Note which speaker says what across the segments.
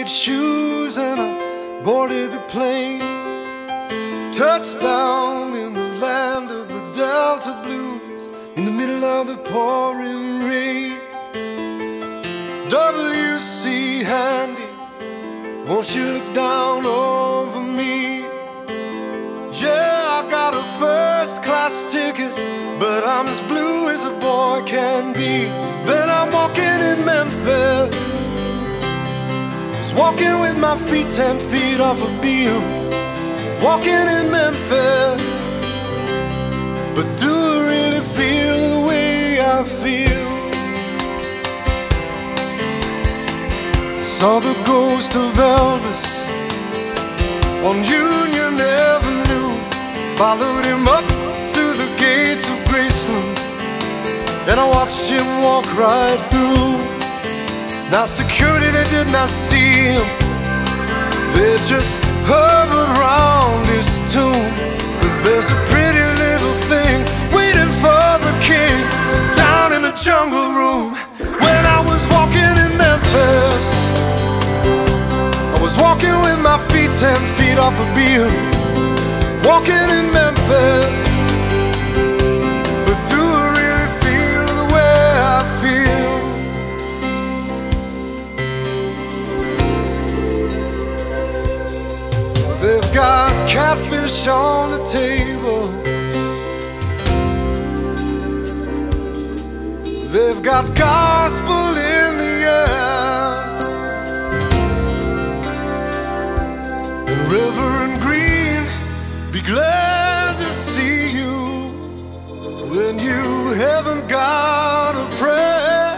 Speaker 1: suede shoes and I boarded the plane. Touched down in the land of the Delta Blues, in the middle of the pouring rain. W.C. Handy, won't you look down over me? Yeah, I got a first-class ticket, but I'm as blue as a boy can be. Then I'm walking in Memphis, just walking with my feet 10 feet off a beam. Walking in Memphis, but do I really feel the way I feel? Saw the ghost of Elvis on Union Avenue, followed him up to the gates of Graceland, and I watched him walk right through. Now security, they did not see him, they just hovered round his tomb. But there's a pretty little thing waiting for the king down in the jungle room. When I was walking in Memphis, I was walking with my feet 10 feet off a beam. Walking in Memphis, but do I really feel the way I feel? They've got catfish on the table, they've got gospel in the air, and Reverend Green, be glad to see you when you haven't got a prayer.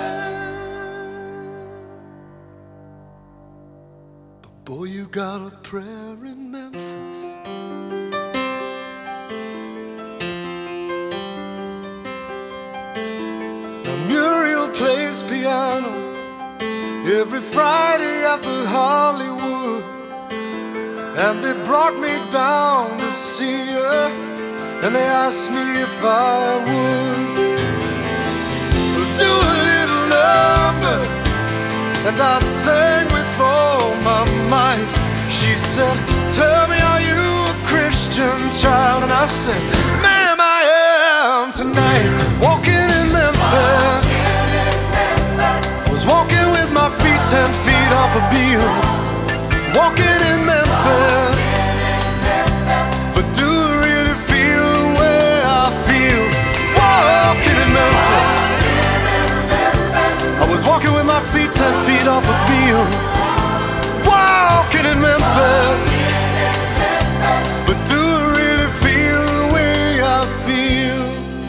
Speaker 1: But boy, you got a prayer in Memphis. Now Muriel plays piano every Friday at the Hollywood, and they brought me down to see her, and they asked me if I would do a little number, and I sang with all my might. She said, tell me, are you a Christian child? And I said, ma'am, I am tonight. Walking in Memphis, was walking with my feet 10 feet off a beam. Walking in Memphis, but do I really feel the way I feel? Walking in Memphis, I was walking with my feet 10 feet off a beam. Walking in Memphis, but do I really feel the way I feel?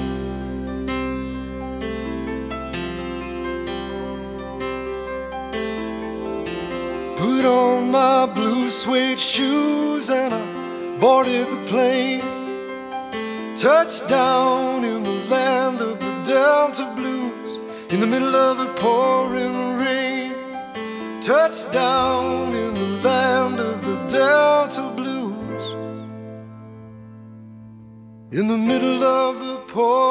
Speaker 1: Put on my blue suede shoes and I boarded the plane. Touched down in the land of the Delta Blues, in the middle of the pouring rain. Touched down in the land of the Delta Blues, in the middle of the pouring rain.